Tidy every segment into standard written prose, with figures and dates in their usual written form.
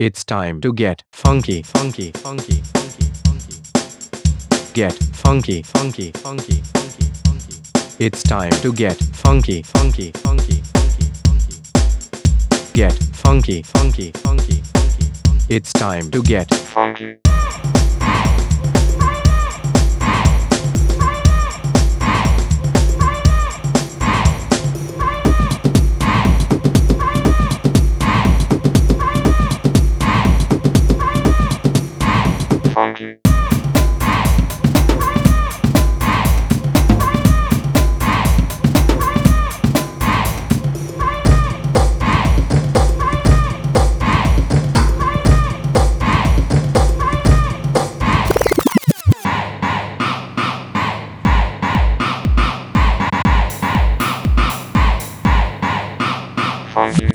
It's time to get funky, funky, funky, funky, funky. Get funky, funky, funky, funky, funky. It's time to get funky, funky, funky, funky, funky. Get funky, funky, funky, funky, funky. It's time to get funky. Funky. Funky.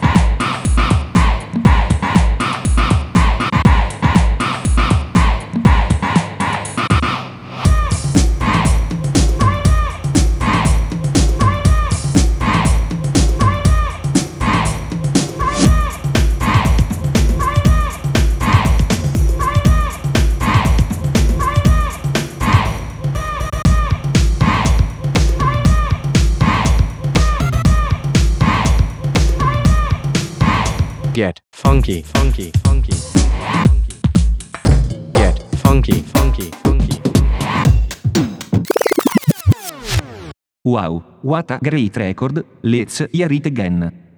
Get funky, funky, funky, funky. Get funky, funky, funky. Wow, what a great record, let's hear it again.